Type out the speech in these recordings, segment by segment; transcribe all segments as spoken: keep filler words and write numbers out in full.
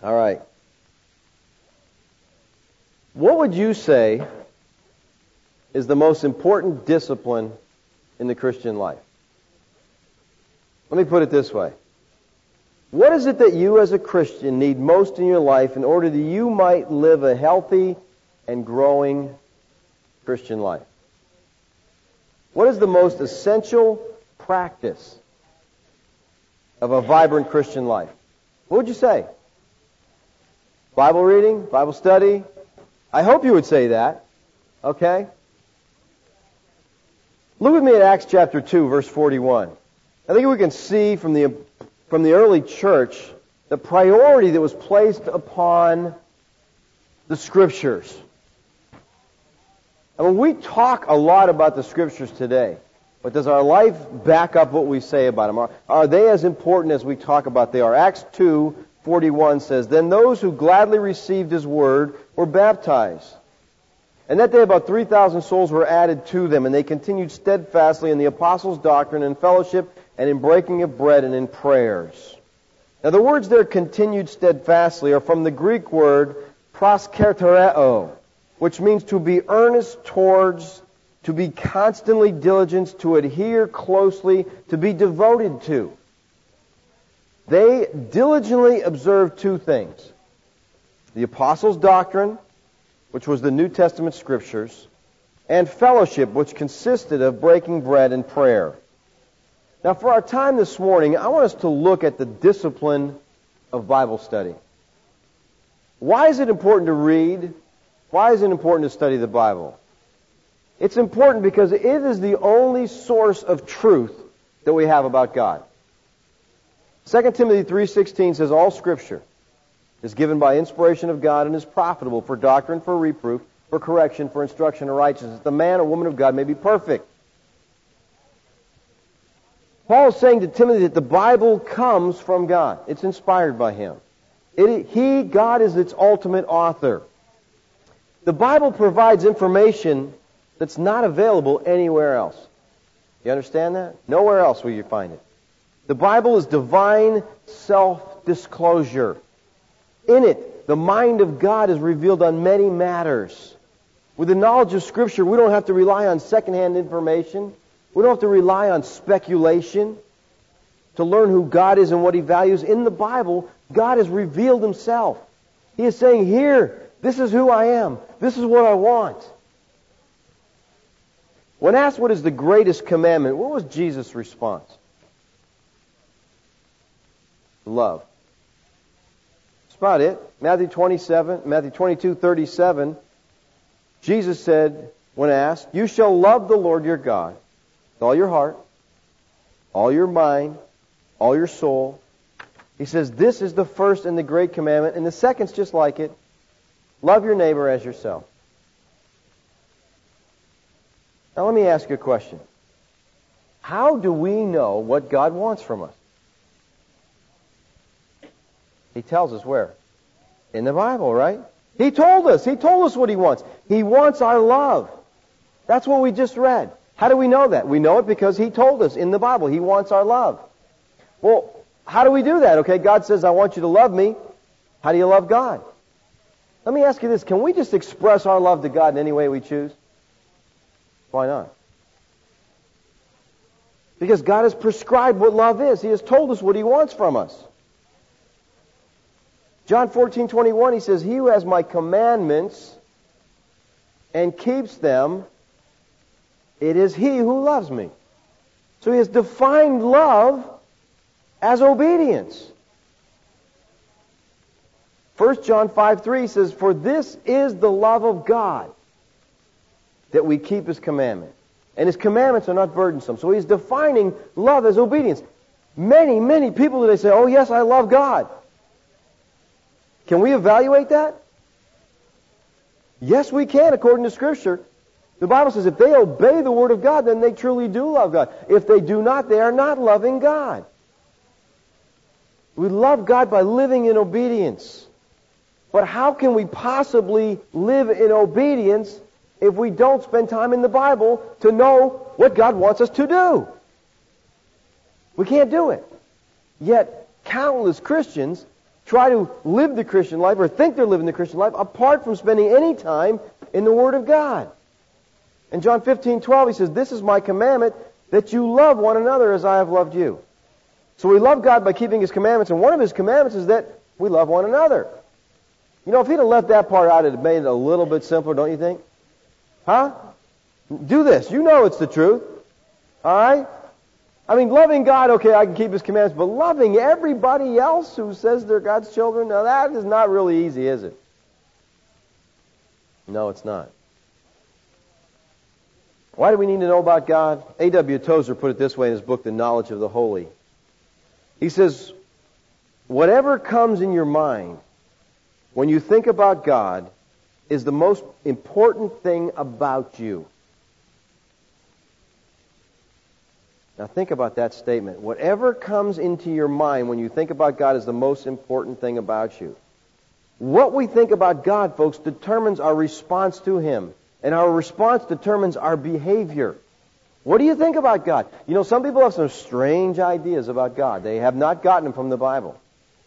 All right. What would you say is the most important discipline in the Christian life? Let me put it this way. What is it that you as a Christian need most in your life in order that you might live a healthy and growing Christian life? What is the most essential practice of a vibrant Christian life? What would you say? Bible reading? Bible study? I hope you would say that. Okay? Look with me at Acts chapter two, verse forty-one. I think we can see from the from the early church the priority that was placed upon the Scriptures. I mean, we talk a lot about the Scriptures today, but does our life back up what we say about them? Are, are they as important as we talk about they are? Acts two forty-one says, "Then those who gladly received His word were baptized. And that day about three thousand souls were added to them, and they continued steadfastly in the apostles' doctrine and fellowship and in breaking of bread and in prayers." Now the words there, continued steadfastly, are from the Greek word proskertereo, which means to be earnest towards, to be constantly diligent, to adhere closely, to be devoted to. They diligently observed two things: the apostles' doctrine, which was the New Testament Scriptures, and fellowship, which consisted of breaking bread and prayer. Now, for our time this morning, I want us to look at the discipline of Bible study. Why is it important to read? Why is it important to study the Bible? It's important because it is the only source of truth that we have about God. Second Timothy three sixteen says, "All Scripture is given by inspiration of God and is profitable for doctrine, for reproof, for correction, for instruction in righteousness, that the man or woman of God may be perfect." Paul is saying to Timothy that the Bible comes from God. It's inspired by Him. It, he, God, is its ultimate author. The Bible provides information that's not available anywhere else. You understand that? Nowhere else will you find it. The Bible is divine self-disclosure. In it, the mind of God is revealed on many matters. With the knowledge of Scripture, we don't have to rely on secondhand information. We don't have to rely on speculation to learn who God is and what He values. In the Bible, God has revealed Himself. He is saying, here, this is who I am. This is what I want. When asked what is the greatest commandment, what was Jesus' response? Love. That's about it. Matthew twenty-seven, Matthew twenty-two thirty-seven, Jesus said, when asked, "You shall love the Lord your God with all your heart, all your mind, all your soul." He says, this is the first and the great commandment, and the second's just like it. Love your neighbor as yourself. Now let me ask you a question. How do we know what God wants from us? He tells us where? In the Bible, right? He told us. He told us what He wants. He wants our love. That's what we just read. How do we know that? We know it because He told us in the Bible. He wants our love. Well, how do we do that? Okay, God says, I want you to love me. How do you love God? Let me ask you this. Can we just express our love to God in any way we choose? Why not? Because God has prescribed what love is. He has told us what He wants from us. John fourteen twenty-one, He says, "He who has my commandments and keeps them, it is he who loves me." So He has defined love as obedience. First John five three says, "For this is the love of God, that we keep His commandment. And His commandments are not burdensome." So He's defining love as obedience. Many, many people today say, "Oh yes, I love God." Can we evaluate that? Yes, we can, according to Scripture. The Bible says if they obey the Word of God, then they truly do love God. If they do not, they are not loving God. We love God by living in obedience. But how can we possibly live in obedience if we don't spend time in the Bible to know what God wants us to do? We can't do it. Yet, countless Christians try to live the Christian life or think they're living the Christian life apart from spending any time in the Word of God. In John fifteen twelve, he says, "This is my commandment, that you love one another as I have loved you." So we love God by keeping His commandments, and one of His commandments is that we love one another. You know, if He'd have left that part out, it'd have made it a little bit simpler, don't you think? Huh? Do this. You know it's the truth. All right? I mean, loving God, okay, I can keep His commandments, but loving everybody else who says they're God's children, now that is not really easy, is it? No, it's not. Why do we need to know about God? A W Tozer put it this way in his book, The Knowledge of the Holy. He says, whatever comes in your mind when you think about God is the most important thing about you. Now think about that statement. Whatever comes into your mind when you think about God is the most important thing about you. What we think about God, folks, determines our response to Him. And our response determines our behavior. What do you think about God? You know, some people have some strange ideas about God. They have not gotten them from the Bible.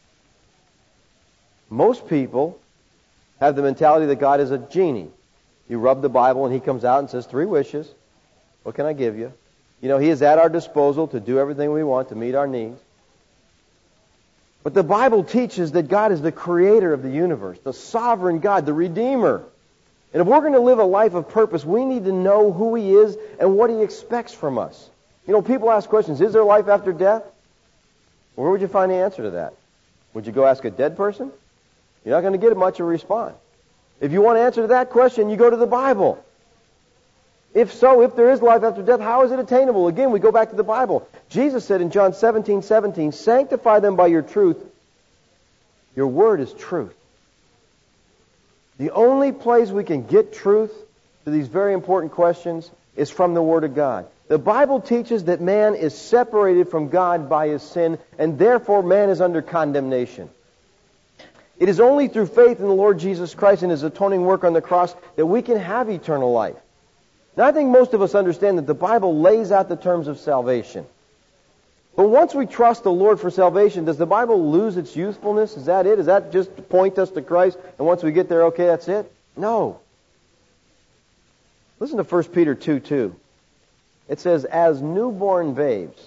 Most people have the mentality that God is a genie. You rub the Bible and He comes out and says, three wishes. What can I give you? You know, He is at our disposal to do everything we want to meet our needs. But the Bible teaches that God is the creator of the universe, the sovereign God, the Redeemer. And if we're going to live a life of purpose, we need to know who He is and what He expects from us. You know, people ask questions, is there life after death? Where would you find the answer to that? Would you go ask a dead person? You're not going to get much of a response. If you want to answer to that question, you go to the Bible. If so, if there is life after death, how is it attainable? Again, we go back to the Bible. Jesus said in John seventeen seventeen, sanctify them by your truth. Your word is truth. The only place we can get truth to these very important questions is from the Word of God. The Bible teaches that man is separated from God by his sin, and therefore man is under condemnation. It is only through faith in the Lord Jesus Christ and His atoning work on the cross that we can have eternal life. Now, I think most of us understand that the Bible lays out the terms of salvation. But once we trust the Lord for salvation, does the Bible lose its usefulness? Is that it? Does that just point us to Christ, and once we get there, okay, that's it? No. Listen to First Peter two two. It says, as newborn babes,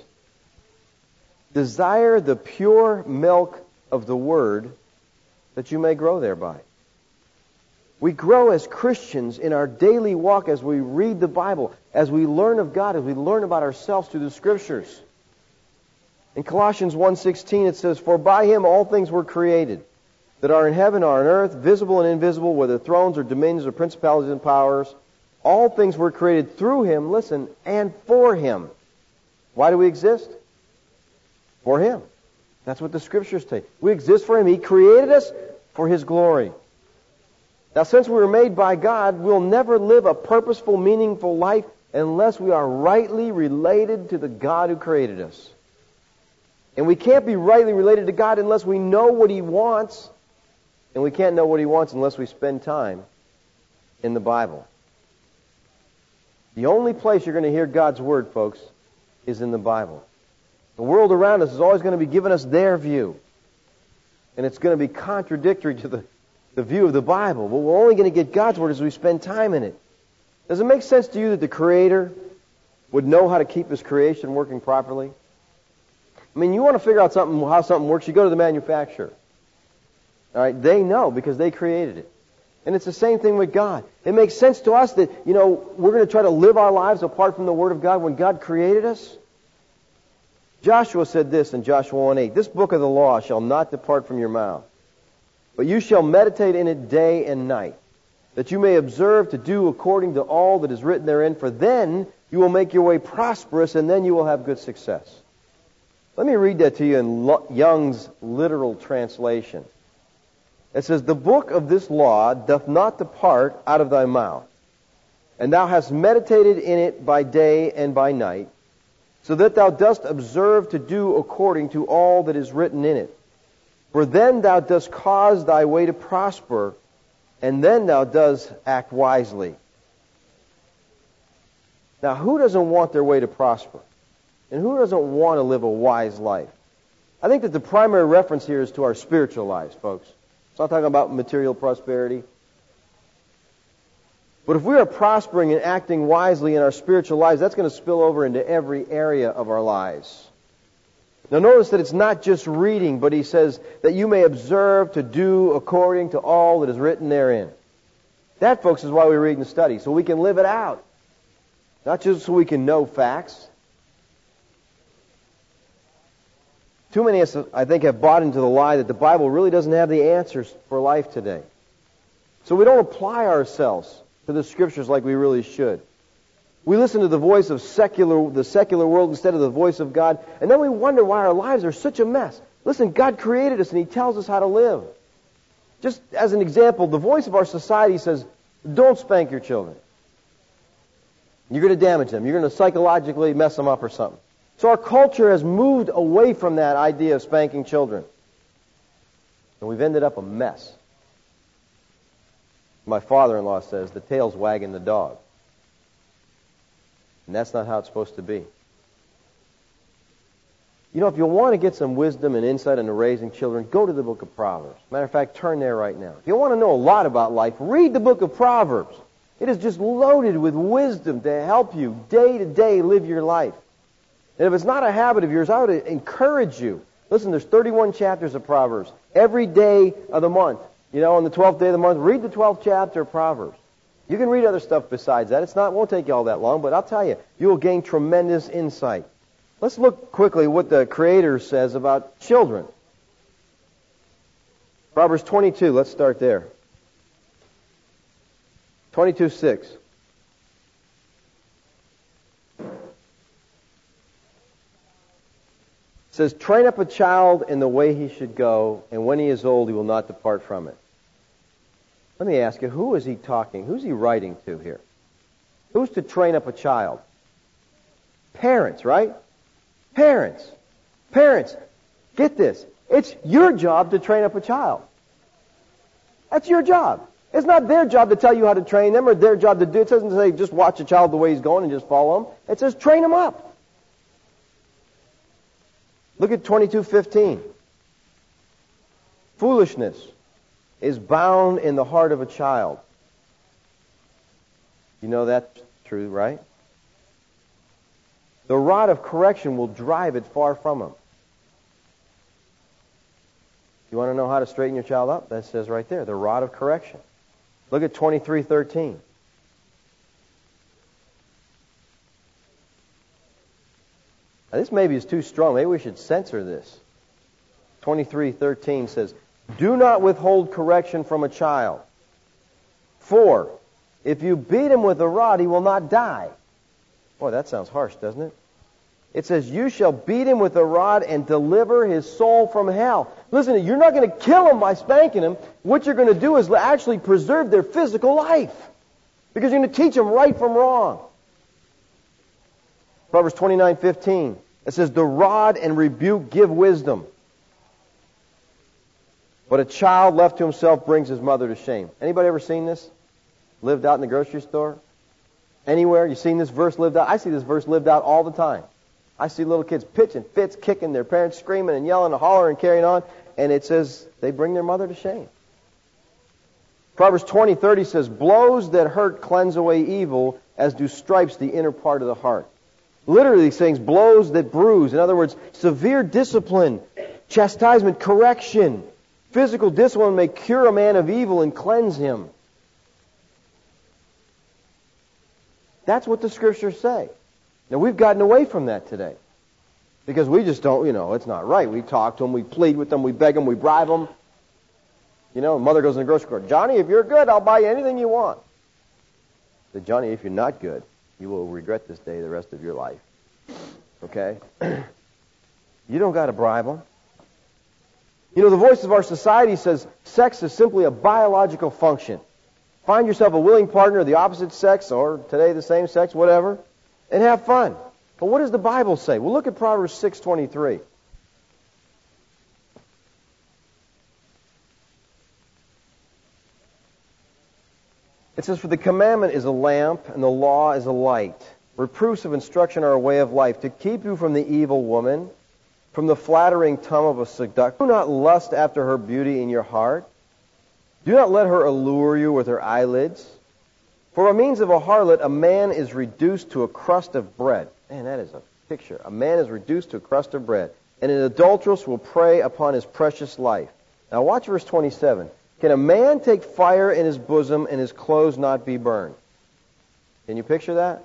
desire the pure milk of the Word, that you may grow thereby. We grow as Christians in our daily walk as we read the Bible, as we learn of God, as we learn about ourselves through the Scriptures. In Colossians one sixteen it says, for by Him all things were created, that are in heaven or on earth, visible and invisible, whether thrones or dominions or principalities and powers. All things were created through Him, listen, and for Him. Why do we exist? For Him. That's what the Scriptures say. We exist for Him. He created us for His glory. Now, since we were made by God, we'll never live a purposeful, meaningful life unless we are rightly related to the God who created us. And we can't be rightly related to God unless we know what He wants. And we can't know what He wants unless we spend time in the Bible. The only place you're going to hear God's Word, folks, is in the Bible. The world around us is always going to be giving us their view. And it's going to be contradictory to the, the view of the Bible. But we're only going to get God's Word as we spend time in it. Does it make sense to you that the Creator would know how to keep His creation working properly? I mean, you want to figure out something, how something works, you go to the manufacturer. All right, they know because they created it. And it's the same thing with God. It makes sense to us that, you know, we're going to try to live our lives apart from the Word of God when God created us. Joshua said this in Joshua one eight, this book of the law shall not depart from your mouth, but you shall meditate in it day and night, that you may observe to do according to all that is written therein, for then you will make your way prosperous, and then you will have good success. Let me read that to you in Young's literal translation. It says, the book of this law doth not depart out of thy mouth, and thou hast meditated in it by day and by night, so that thou dost observe to do according to all that is written in it. For then thou dost cause thy way to prosper, and then thou dost act wisely. Now, who doesn't want their way to prosper? And who doesn't want to live a wise life? I think that the primary reference here is to our spiritual lives, folks. It's not talking about material prosperity. But if we are prospering and acting wisely in our spiritual lives, that's going to spill over into every area of our lives. Now notice that it's not just reading, but he says that you may observe to do according to all that is written therein. That, folks, is why we read and study, so we can live it out. Not just so we can know facts. Too many of us, I think, have bought into the lie that the Bible really doesn't have the answers for life today. So we don't apply ourselves to the Scriptures like we really should. We listen to the voice of secular, the secular world instead of the voice of God, and then we wonder why our lives are such a mess. Listen, God created us and He tells us how to live. Just as an example, the voice of our society says, don't spank your children. You're going to damage them. You're going to psychologically mess them up or something. So our culture has moved away from that idea of spanking children. And we've ended up a mess. My father-in-law says, the tail's wagging the dog. And that's not how it's supposed to be. You know, if you want to get some wisdom and insight into raising children, go to the book of Proverbs. Matter of fact, turn there right now. If you want to know a lot about life, read the book of Proverbs. It is just loaded with wisdom to help you day to day live your life. And if it's not a habit of yours, I would encourage you. Listen, there's thirty-one chapters of Proverbs. Every day of the month, you know, on the twelfth day of the month, read the twelfth chapter of Proverbs. You can read other stuff besides that. It's not, it won't take you all that long, but I'll tell you, you will gain tremendous insight. Let's look quickly what the Creator says about children. Proverbs twenty-two, let's start there. twenty-two six. It says, train up a child in the way he should go, and when he is old, he will not depart from it. Let me ask you, who is he talking? Who's he writing to here? Who's to train up a child? Parents, right? Parents. Parents, get this. It's your job to train up a child. That's your job. It's not their job to tell you how to train them or their job to do it. It doesn't say just watch a child the way he's going and just follow him. It says train him up. Look at twenty-two fifteen. Foolishness is bound in the heart of a child. You know that's true, right? The rod of correction will drive it far from him. You want to know how to straighten your child up? That says right there, the rod of correction. Look at twenty-three thirteen. Now, this maybe is too strong. Maybe we should censor this. twenty-three thirteen says, do not withhold correction from a child. For, if you beat him with a rod, he will not die. Boy, that sounds harsh, doesn't it? It says, you shall beat him with a rod and deliver his soul from hell. Listen, you're not going to kill him by spanking him. What you're going to do is actually preserve their physical life. Because you're going to teach them right from wrong. Proverbs twenty-nine fifteen. It says, the rod and rebuke give wisdom. But a child left to himself brings his mother to shame. Anybody ever seen this? Lived out in the grocery store? Anywhere? You seen this verse lived out? I see this verse lived out all the time. I see little kids pitching fits, kicking, their parents screaming and yelling and hollering and carrying on. And it says they bring their mother to shame. Proverbs twenty thirty says, blows that hurt cleanse away evil, as do stripes the inner part of the heart. Literally saying blows that bruise. In other words, severe discipline, chastisement, correction. Physical discipline may cure a man of evil and cleanse him. That's what the Scriptures say. Now, we've gotten away from that today. Because we just don't, you know, it's not right. We talk to them, we plead with them, we beg them, we bribe them. You know, mother goes in the grocery store, Johnny, if you're good, I'll buy you anything you want. I said, Johnny, if you're not good, you will regret this day the rest of your life. Okay? You don't got to bribe them. You know, the voice of our society says sex is simply a biological function. Find yourself a willing partner of the opposite sex, or today the same sex, whatever, and have fun. But what does the Bible say? Well, look at Proverbs six twenty-three. It says, for the commandment is a lamp, and the law is a light. Reproofs of instruction are a way of life, to keep you from the evil woman, from the flattering tongue of a seductress. Do not lust after her beauty in your heart. Do not let her allure you with her eyelids. For by means of a harlot, a man is reduced to a crust of bread. Man, that is a picture. A man is reduced to a crust of bread. And an adulteress will prey upon his precious life. Now watch verse twenty-seven. Can a man take fire in his bosom and his clothes not be burned? Can you picture that?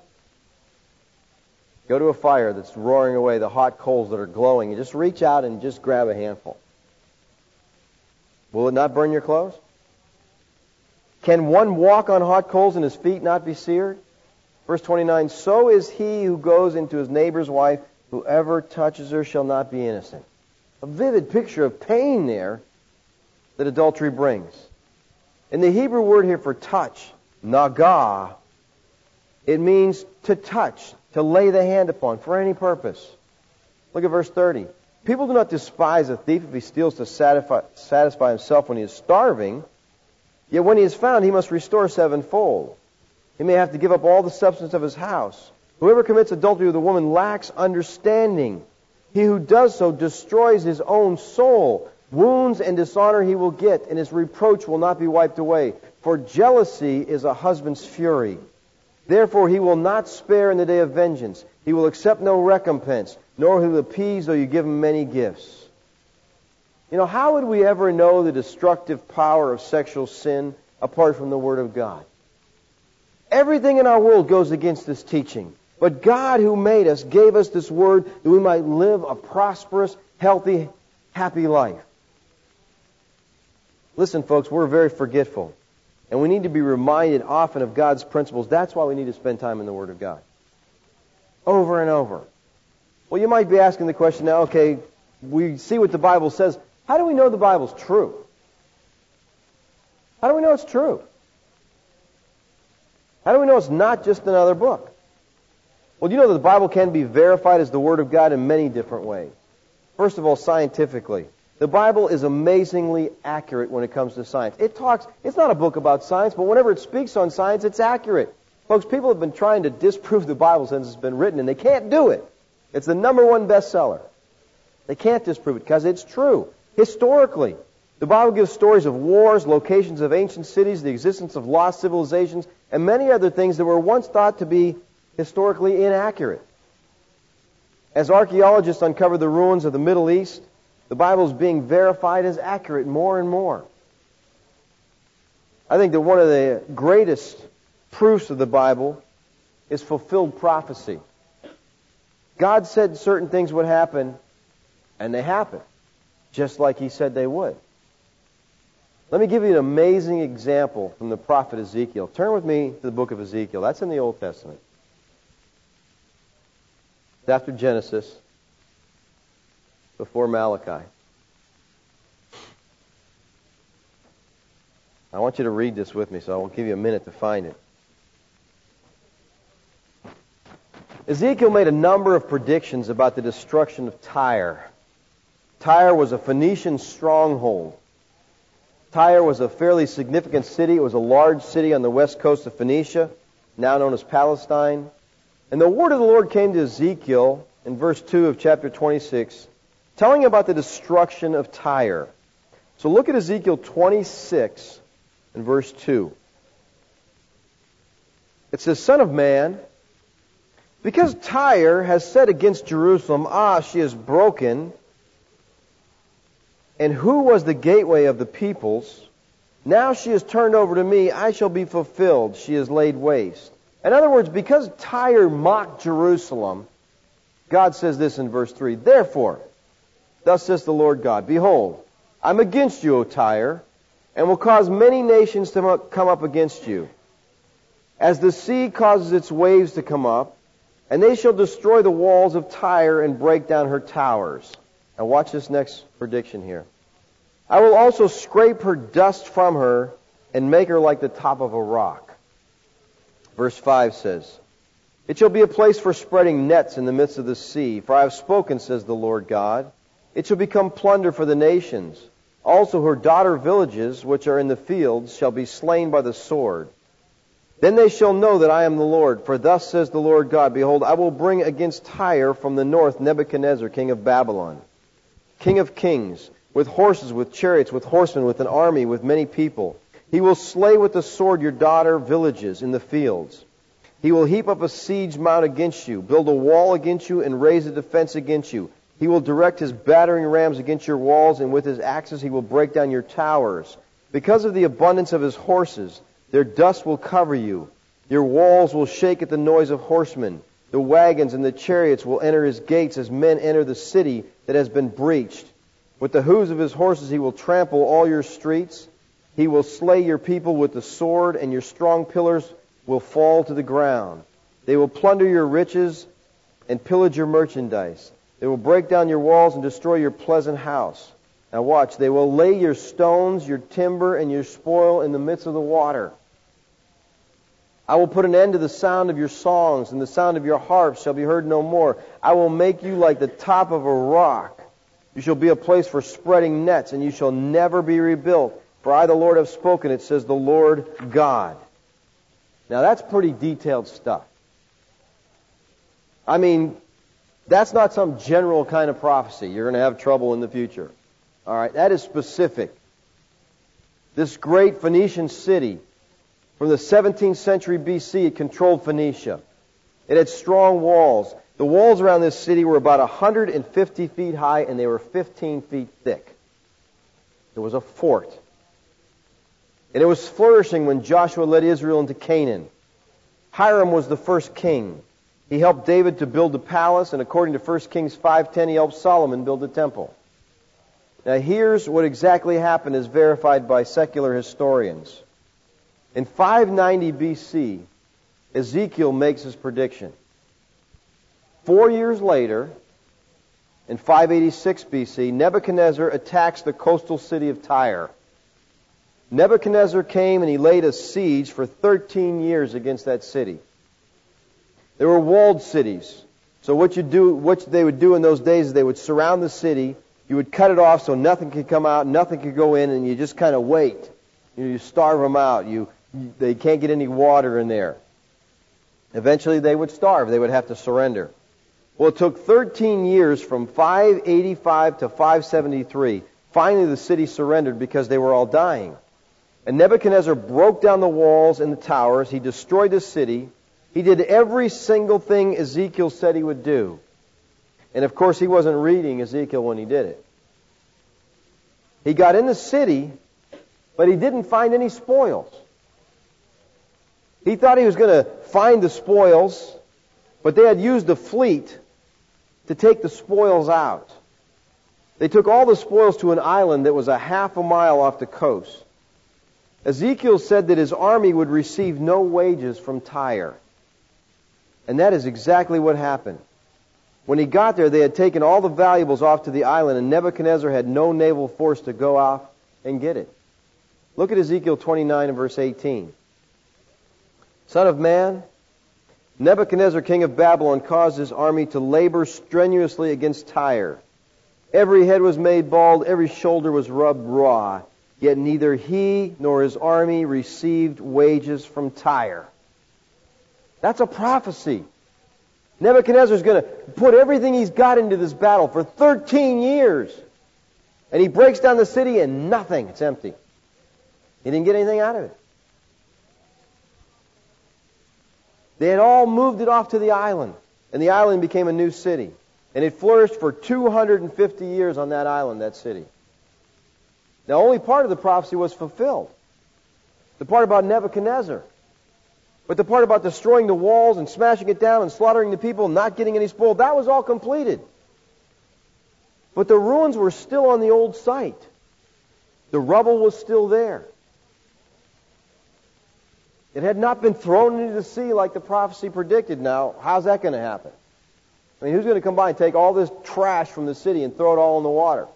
Go to a fire that's roaring away, the hot coals that are glowing, and just reach out and just grab a handful. Will it not burn your clothes? Can one walk on hot coals and his feet not be seared? Verse twenty-nine, so is he who goes into his neighbor's wife. Whoever touches her shall not be innocent. A vivid picture of pain there that adultery brings. And the Hebrew word here for touch, nagah, it means to touch, to lay the hand upon, for any purpose. Look at verse thirty. People do not despise a thief if he steals to satisfy, satisfy himself when he is starving. Yet when he is found, he must restore sevenfold. He may have to give up all the substance of his house. Whoever commits adultery with a woman lacks understanding. He who does so destroys his own soul. Wounds and dishonor he will get, and his reproach will not be wiped away. For jealousy is a husband's fury. Therefore he will not spare in the day of vengeance. He will accept no recompense, nor will he appease though you give him many gifts. You know, how would we ever know the destructive power of sexual sin apart from the Word of God? Everything in our world goes against this teaching. But God who made us gave us this Word that we might live a prosperous, healthy, happy life. Listen, folks, we're very forgetful. And we need to be reminded often of God's principles. That's why we need to spend time in the Word of God. Over and over. Well, you might be asking the question now, okay, we see what the Bible says. How do we know the Bible's true? How do we know it's true? How do we know it's not just another book? Well, you know that the Bible can be verified as the Word of God in many different ways. First of all, scientifically. The Bible is amazingly accurate when it comes to science. It talks, it's not a book about science, but whenever it speaks on science, it's accurate. Folks, people have been trying to disprove the Bible since it's been written, and they can't do it. It's the number one bestseller. They can't disprove it because it's true. Historically, the Bible gives stories of wars, locations of ancient cities, the existence of lost civilizations, and many other things that were once thought to be historically inaccurate. As archaeologists uncover the ruins of the Middle East, the Bible is being verified as accurate more and more. I think that one of the greatest proofs of the Bible is fulfilled prophecy. God said certain things would happen, and they happen, just like He said they would. Let me give you an amazing example from the prophet Ezekiel. Turn with me to the book of Ezekiel. That's in the Old Testament. It's after Genesis, before Malachi. I want you to read this with me, so I'll give you a minute to find it. Ezekiel made a number of predictions about the destruction of Tyre. Tyre was a Phoenician stronghold. Tyre was a fairly significant city. It was a large city on the west coast of Phoenicia, now known as Palestine. And the word of the Lord came to Ezekiel in verse two of chapter twenty-six, telling about the destruction of Tyre. So look at Ezekiel twenty-six and verse two. It says, Son of man, because Tyre has said against Jerusalem, Ah, she is broken, and who was the gateway of the peoples? Now she is turned over to me, I shall be fulfilled. She is laid waste. In other words, because Tyre mocked Jerusalem, God says this in verse three, Therefore, thus says the Lord God, Behold, I'm against you, O Tyre, and will cause many nations to come up against you. As the sea causes its waves to come up, and they shall destroy the walls of Tyre and break down her towers. Now watch this next prediction here. I will also scrape her dust from her and make her like the top of a rock. Verse five says, It shall be a place for spreading nets in the midst of the sea, for I have spoken, says the Lord God. It shall become plunder for the nations. Also her daughter villages, which are in the fields, shall be slain by the sword. Then they shall know that I am the Lord, for thus says the Lord God, Behold, I will bring against Tyre from the north Nebuchadnezzar, king of Babylon. King of kings, with horses, with chariots, with horsemen, with an army, with many people. He will slay with the sword your daughter villages in the fields. He will heap up a siege mount against you, build a wall against you, and raise a defense against you. He will direct his battering rams against your walls, and with his axes he will break down your towers. Because of the abundance of his horses, their dust will cover you. Your walls will shake at the noise of horsemen. The wagons and the chariots will enter his gates as men enter the city that has been breached. With the hooves of his horses he will trample all your streets. He will slay your people with the sword, and your strong pillars will fall to the ground. They will plunder your riches and pillage your merchandise. They will break down your walls and destroy your pleasant house. Now watch, they will lay your stones, your timber, and your spoil in the midst of the water. I will put an end to the sound of your songs, and the sound of your harps shall be heard no more. I will make you like the top of a rock. You shall be a place for spreading nets, and you shall never be rebuilt. For I, the Lord, have spoken, it says the Lord God. Now that's pretty detailed stuff. I mean, that's not some general kind of prophecy. You're going to have trouble in the future. All right, that is specific. This great Phoenician city, from the seventeenth century B C, it controlled Phoenicia. It had strong walls. The walls around this city were about one hundred fifty feet high, and they were fifteen feet thick. It was a fort. And it was flourishing when Joshua led Israel into Canaan. Hiram was the first king. He helped David to build the palace, and according to First Kings five ten, he helped Solomon build the temple. Now here's what exactly happened as verified by secular historians. In five ninety B C, Ezekiel makes his prediction. Four years later, in five eighty-six B C, Nebuchadnezzar attacks the coastal city of Tyre. Nebuchadnezzar came and he laid a siege for thirteen years against that city. They were walled cities. So what you do, what they would do in those days is they would surround the city. You would cut it off so nothing could come out, nothing could go in, and you just kind of wait. You, know, you starve them out. You, you, they can't get any water in there. Eventually they would starve. They would have to surrender. Well, it took thirteen years from five eighty-five to five seventy-three. Finally the city surrendered because they were all dying. And Nebuchadnezzar broke down the walls and the towers. He destroyed the city. He did every single thing Ezekiel said he would do. And of course, he wasn't reading Ezekiel when he did it. He got in the city, but he didn't find any spoils. He thought he was going to find the spoils, but they had used a fleet to take the spoils out. They took all the spoils to an island that was a half a mile off the coast. Ezekiel said that his army would receive no wages from Tyre. And that is exactly what happened. When he got there, they had taken all the valuables off to the island, and Nebuchadnezzar had no naval force to go off and get it. Look at Ezekiel twenty-nine and verse eighteen. Son of man, Nebuchadnezzar, king of Babylon, caused his army to labor strenuously against Tyre. Every head was made bald, every shoulder was rubbed raw. Yet neither he nor his army received wages from Tyre. That's a prophecy. Nebuchadnezzar's going to put everything he's got into this battle for thirteen years. And he breaks down the city and nothing. It's empty. He didn't get anything out of it. They had all moved it off to the island. And the island became a new city. And it flourished for two hundred fifty years on that island, that city. Now, only part of the prophecy was fulfilled. The part about Nebuchadnezzar. But the part about destroying the walls and smashing it down and slaughtering the people and not getting any spoil, that was all completed. But the ruins were still on the old site. The rubble was still there. It had not been thrown into the sea like the prophecy predicted. Now, how's that going to happen? I mean, who's going to come by and take all this trash from the city and throw it all in the water?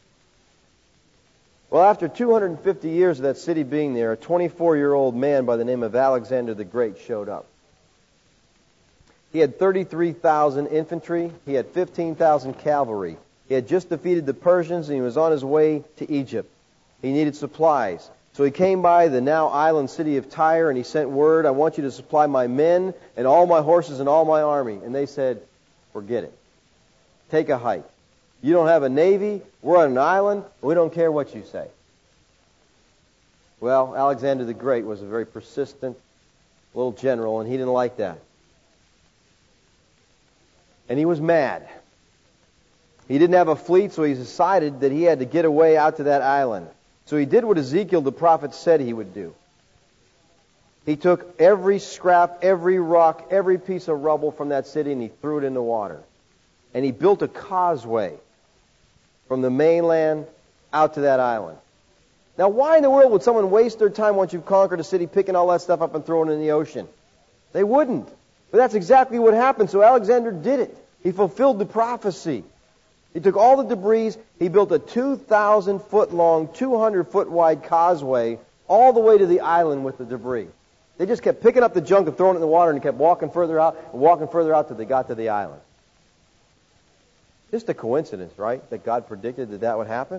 Well, after two hundred fifty years of that city being there, a twenty-four-year-old man by the name of Alexander the Great showed up. He had thirty-three thousand infantry. He had fifteen thousand cavalry. He had just defeated the Persians, and he was on his way to Egypt. He needed supplies. So he came by the now island city of Tyre, and he sent word, I want you to supply my men and all my horses and all my army. And they said, forget it. Take a hike. You don't have a navy. We're on an island. We don't care what you say. Well, Alexander the Great was a very persistent little general, and he didn't like that. And he was mad. He didn't have a fleet, so he decided that he had to get away out to that island. So he did what Ezekiel the prophet said he would do. He took every scrap, every rock, every piece of rubble from that city, and he threw it in the water. And he built a causeway from the mainland out to that island. Now, why in the world would someone waste their time once you've conquered a city picking all that stuff up and throwing it in the ocean? They wouldn't. But that's exactly what happened. So Alexander did it. He fulfilled the prophecy. He took all the debris. He built a two thousand foot long, two hundred foot wide causeway all the way to the island with the debris. They just kept picking up the junk and throwing it in the water and kept walking further out and walking further out till they got to the island. Just a coincidence, right, that God predicted that that would happen?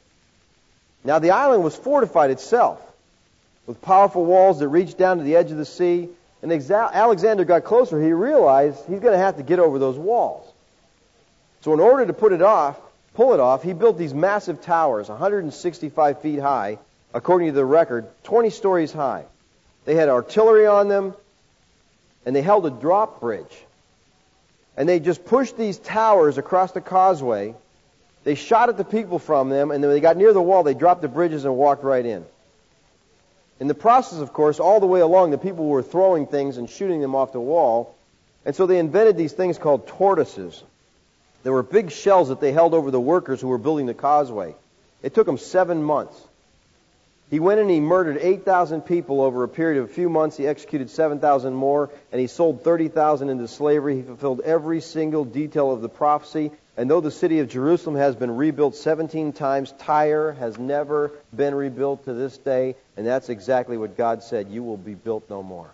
Now, the island was fortified itself with powerful walls that reached down to the edge of the sea. And as Alexander got closer, he realized he's going to have to get over those walls. So in order to put it off, pull it off, he built these massive towers, one hundred sixty-five feet high, according to the record, twenty stories high. They had artillery on them, and they held a drop bridge. And they just pushed these towers across the causeway. They shot at the people from them, and then when they got near the wall, they dropped the bridges and walked right in. In the process, of course, all the way along, the people were throwing things and shooting them off the wall. And so they invented these things called tortoises. There were big shells that they held over the workers who were building the causeway. It took them seven months. He went and he murdered eight thousand people over a period of a few months. He executed seven thousand more, and he sold thirty thousand into slavery. He fulfilled every single detail of the prophecy. And though the city of Jerusalem has been rebuilt seventeen times, Tyre has never been rebuilt to this day. And that's exactly what God said. You will be built no more.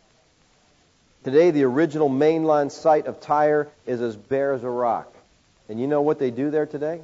Today, the original mainland site of Tyre is as bare as a rock. And you know what they do there today?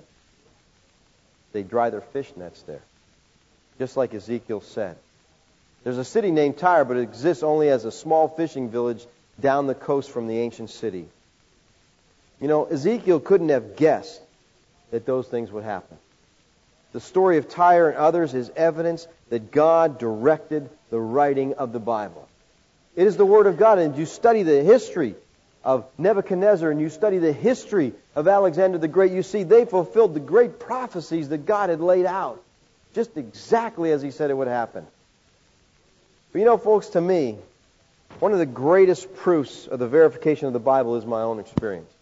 They dry their fish nets there. Just like Ezekiel said. There's a city named Tyre, but it exists only as a small fishing village down the coast from the ancient city. You know, Ezekiel couldn't have guessed that those things would happen. The story of Tyre and others is evidence that God directed the writing of the Bible. It is the Word of God, and you study the history of Nebuchadnezzar and you study the history of Alexander the Great, you see they fulfilled the great prophecies that God had laid out, just exactly as He said it would happen. But you know, folks, to me, one of the greatest proofs of the verification of the Bible is my own experience.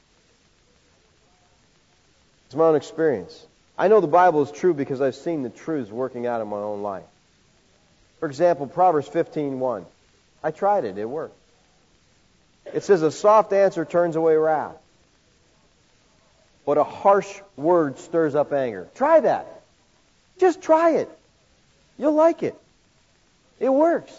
It's my own experience. I know the Bible is true because I've seen the truths working out in my own life. For example, Proverbs fifteen one. I tried it. It worked. It says, a soft answer turns away wrath, but a harsh word stirs up anger. Try that. Just try it. You'll like it. It works.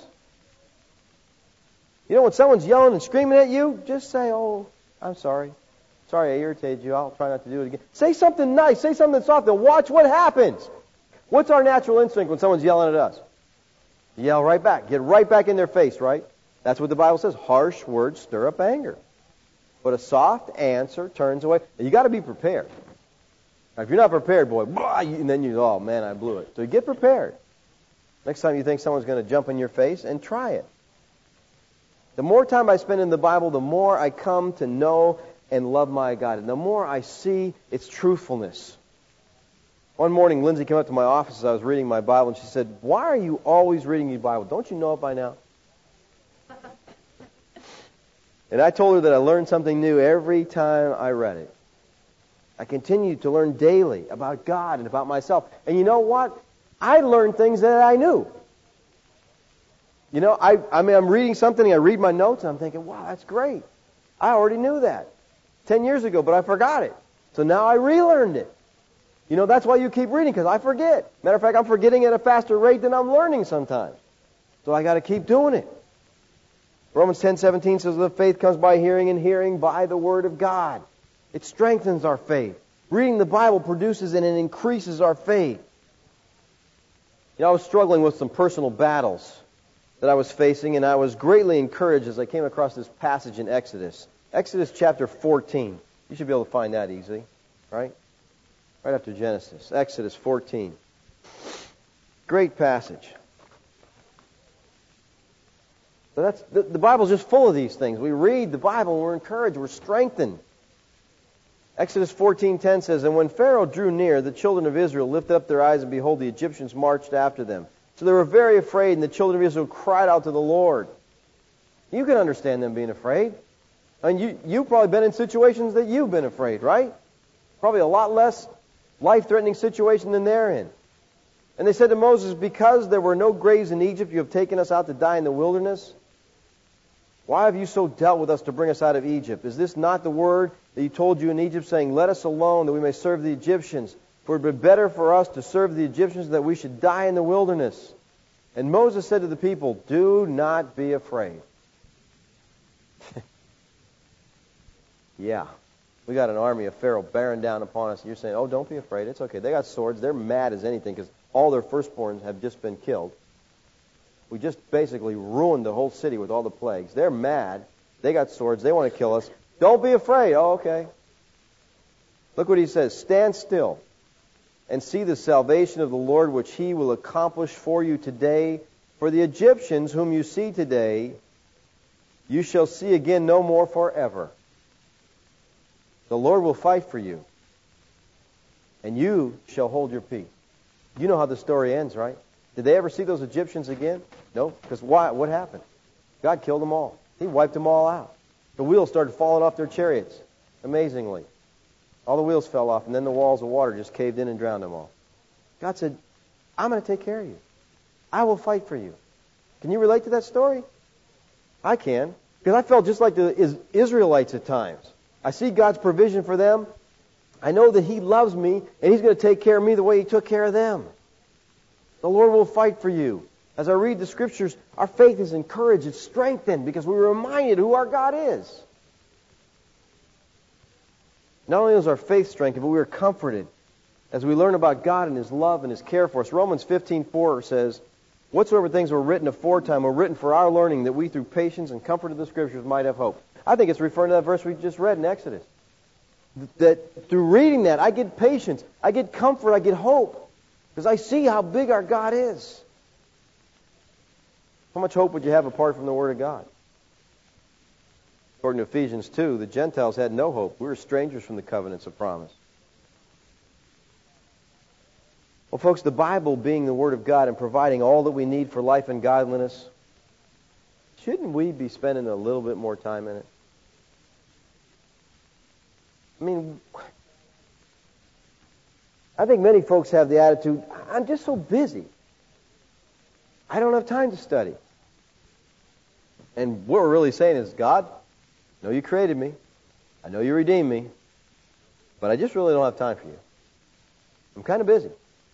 You know, when someone's yelling and screaming at you, just say, oh, I'm sorry. Sorry I irritated you. I'll try not to do it again. Say something nice. Say something soft and watch what happens. What's our natural instinct when someone's yelling at us? Yell right back. Get right back in their face, right? That's what the Bible says. Harsh words stir up anger. But a soft answer turns away. And you got to be prepared. Now, if you're not prepared, boy, and then you, oh man, I blew it. So get prepared. Next time you think someone's going to jump in your face, and try it. The more time I spend in the Bible, the more I come to know and love my God. And the more I see its truthfulness. One morning, Lindsay came up to my office as I was reading my Bible, and she said, why are you always reading your Bible? Don't you know it by now? And I told her that I learned something new every time I read it. I continued to learn daily about God and about myself. And you know what? I learned things that I knew. You know, I, I mean, I'm reading something, I read my notes, and I'm thinking, wow, that's great. I already knew that ten years ago, but I forgot it. So now I relearned it. You know, that's why you keep reading, because I forget. Matter of fact, I'm forgetting at a faster rate than I'm learning sometimes. So I got to keep doing it. Romans ten seventeen says that faith comes by hearing, and hearing by the Word of God. It strengthens our faith. Reading the Bible produces and it increases our faith. You know, I was struggling with some personal battles that I was facing, and I was greatly encouraged as I came across this passage in Exodus. Exodus chapter fourteen. You should be able to find that easily, right? Right after Genesis. Exodus fourteen. Great passage. So that's the, the Bible's just full of these things. We read the Bible and we're encouraged, we're strengthened. Exodus fourteen ten says, "And when Pharaoh drew near, the children of Israel lifted up their eyes, and behold, the Egyptians marched after them. So they were very afraid, and the children of Israel cried out to the Lord." You can understand them being afraid. And you, you've probably been in situations that you've been afraid, right? Probably a lot less life-threatening situation than they're in. And they said to Moses, "Because there were no graves in Egypt, you have taken us out to die in the wilderness. Why have you so dealt with us to bring us out of Egypt? Is this not the word that he told you in Egypt, saying, 'Let us alone, that we may serve the Egyptians'? For it would be better for us to serve the Egyptians than that we should die in the wilderness." And Moses said to the people, "Do not be afraid." Yeah, we got an army of Pharaoh bearing down upon us. And you're saying, "Oh, don't be afraid. It's okay." They got swords. They're mad as anything because all their firstborns have just been killed. We just basically ruined the whole city with all the plagues. They're mad. They got swords. They want to kill us. Don't be afraid. Oh, okay. Look what he says. "Stand still and see the salvation of the Lord, which he will accomplish for you today. For the Egyptians whom you see today, you shall see again no more forever. The Lord will fight for you, and you shall hold your peace." You know how the story ends, right? Did they ever see those Egyptians again? No, because why? What happened? God killed them all. He wiped them all out. The wheels started falling off their chariots, amazingly. All the wheels fell off, and then the walls of water just caved in and drowned them all. God said, "I'm going to take care of you. I will fight for you." Can you relate to that story? I can, because I felt just like the Israelites at times. I see God's provision for them. I know that He loves me, and He's going to take care of me the way He took care of them. The Lord will fight for you. As I read the Scriptures, our faith is encouraged, it's strengthened, because we're reminded who our God is. Not only is our faith strengthened, but we are comforted as we learn about God and His love and His care for us. Romans fifteen four says, "Whatsoever things were written aforetime were written for our learning, that we through patience and comfort of the Scriptures might have hope." I think it's referring to that verse we just read in Exodus. That through reading that, I get patience, I get comfort, I get hope, because I see how big our God is. How much hope would you have apart from the Word of God? According to Ephesians two, the Gentiles had no hope. We were strangers from the covenants of promise. Well, folks, the Bible being the Word of God and providing all that we need for life and godliness, shouldn't we be spending a little bit more time in it? I mean, I think many folks have the attitude, "I'm just so busy. I don't have time to study." And what we're really saying is, "God, I know you created me. I know you redeemed me. But I just really don't have time for you. I'm kind of busy."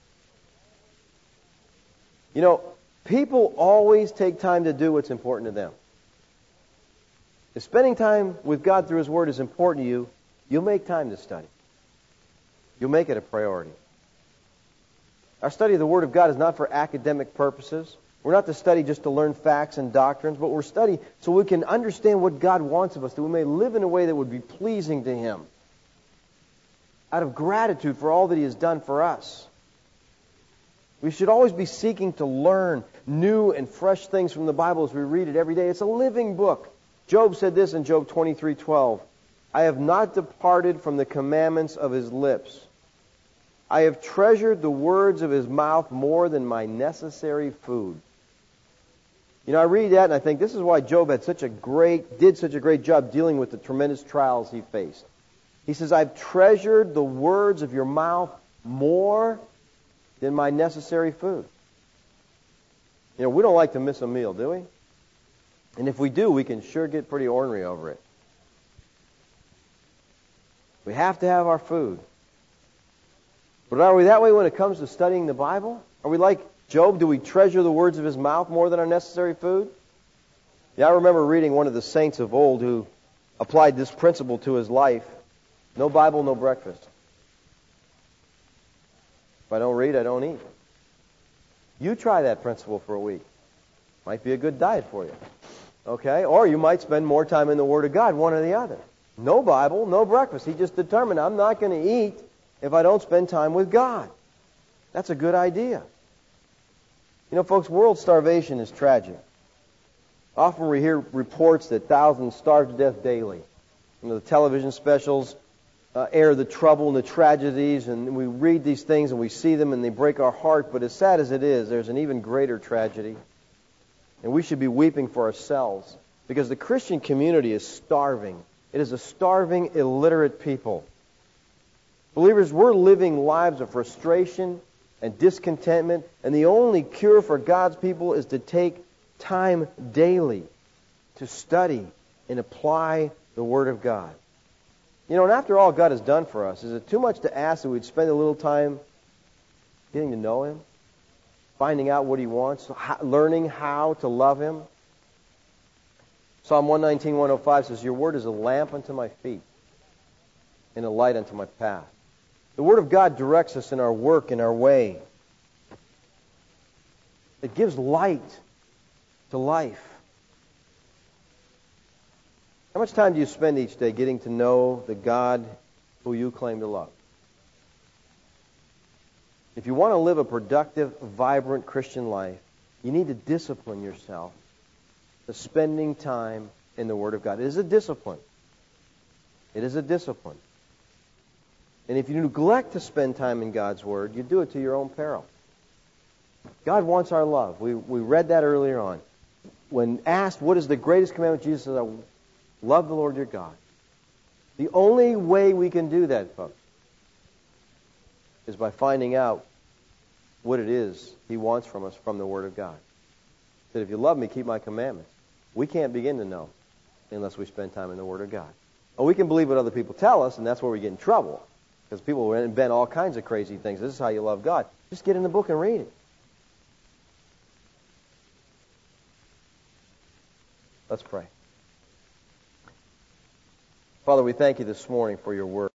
You know, people always take time to do what's important to them. If spending time with God through His Word is important to you, you'll make time to study. You'll make it a priority. Our study of the Word of God is not for academic purposes. We're not to study just to learn facts and doctrines, but we're studying so we can understand what God wants of us, that we may live in a way that would be pleasing to Him, out of gratitude for all that He has done for us. We should always be seeking to learn new and fresh things from the Bible as we read it every day. It's a living book. Job said this in Job twenty-three twelve. "I have not departed from the commandments of His lips. I have treasured the words of His mouth more than my necessary food." You know, I read that and I think this is why Job had such a great, did such a great job dealing with the tremendous trials he faced. He says, "I've treasured the words of your mouth more than my necessary food." You know, we don't like to miss a meal, do we? And if we do, we can sure get pretty ornery over it. We have to have our food. But are we that way when it comes to studying the Bible? Are we like Job? Do we treasure the words of his mouth more than our necessary food? Yeah, I remember reading one of the saints of old who applied this principle to his life. No Bible, no breakfast. If I don't read, I don't eat. You try that principle for a week. Might be a good diet for you. Okay? Or you might spend more time in the Word of God, one or the other. No Bible, no breakfast. He just determined, I'm not going to eat if I don't spend time with God. That's a good idea. You know, folks, world starvation is tragic. Often we hear reports that thousands starve to death daily. You know, the television specials uh, air the trouble and the tragedies, and we read these things and we see them and they break our heart. But as sad as it is, there's an even greater tragedy. And we should be weeping for ourselves because the Christian community is starving. It is a starving, illiterate people. Believers, we're living lives of frustration and discontentment, and the only cure for God's people is to take time daily to study and apply the Word of God. You know, and after all God has done for us, is it too much to ask that we'd spend a little time getting to know Him, finding out what He wants, learning how to love Him? Psalm one nineteen, one oh five says, "Your Word is a lamp unto my feet and a light unto my path." The Word of God directs us in our work, in our way. It gives light to life. How much time do you spend each day getting to know the God who you claim to love? If you want to live a productive, vibrant Christian life, you need to discipline yourself to spending time in the Word of God. It is a discipline. It is a discipline. And if you neglect to spend time in God's Word, you do it to your own peril. God wants our love. We we read that earlier on. When asked what is the greatest commandment, Jesus says, love the Lord your God. The only way we can do that, folks, is by finding out what it is He wants from us from the Word of God. He said, if you love me, keep my commandments. We can't begin to know unless we spend time in the Word of God. Or we can believe what other people tell us, and that's where we get in trouble. Because people will invent all kinds of crazy things. This is how you love God. Just get in the book and read it. Let's pray. Father, we thank you this morning for your word.